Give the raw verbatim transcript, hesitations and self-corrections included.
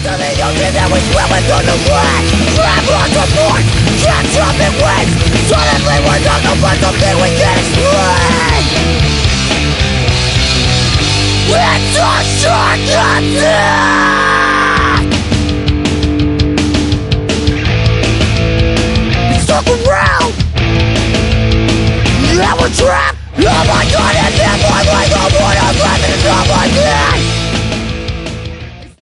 to the ocean that we swim into the land. Grab onto board, catch up in winds. Suddenly we're nothing but something we can't explain. It's a shark attack! Stuck around, yeah, we're trapped. Oh my god, it's that boy like a boy, I'm laughing, it's not my dad.